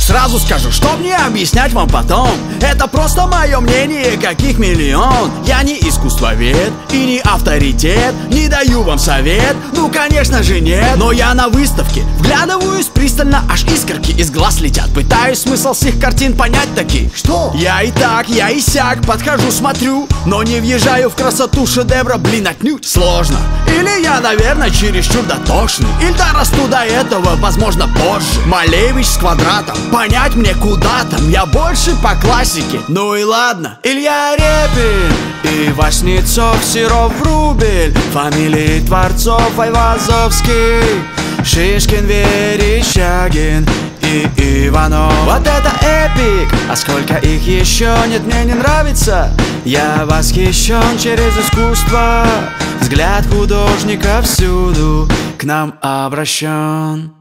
Сразу скажу, что мне объяснять вам потом. Это просто мое мнение, каких миллион. Я не искусствовед и не авторитет, не даю вам совет, ну конечно же нет. Но я на выставке вглядываюсь пристально, аж искорки из глаз летят. Пытаюсь смысл с их картин понять таки. Что? Я и так, я и сяк, подхожу, смотрю, но не въезжаю в красоту шедевра, блин, отнюдь. Сложно. Или я, наверное, чересчур дотошный, или дорасту до этого, возможно, позже. Малевич с квадратом, понять мне куда там, я больше по классике. Ну и ладно. Илья Репин и Васнецов, Серов, Врубель, фамилии творцов Айвазовский, Шишкин, Верещагин и Иванов. Вот это эпик! А сколько их еще нет, мне не нравится. Я восхищен через искусство. Взгляд художника всюду к нам обращен.